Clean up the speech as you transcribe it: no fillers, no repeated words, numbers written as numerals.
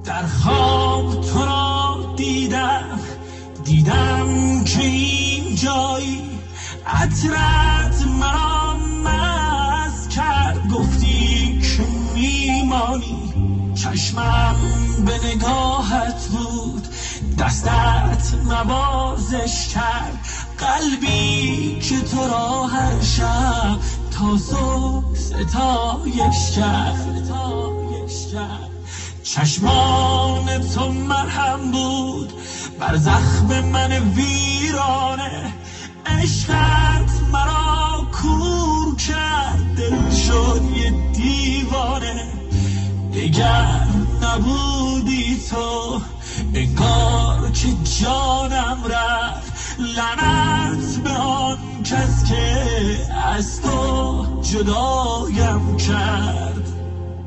در خواب تو را دیدم که این جایی عطرت مرا مست کرد. گفتی که میمانی، چشمم به نگاهت بود، دستت نوازش کرد. قلبی که تو را هر شب تا صبح ستایش کرد. چشمان تو مرهم بود بر زخم من ویرانه، عشقت مرا کور کرد، دل شد یه دیوانه. دیگر نبودی تو، انگار که جانم رفت. لعنت به آن کس که از تو جدایم کرد.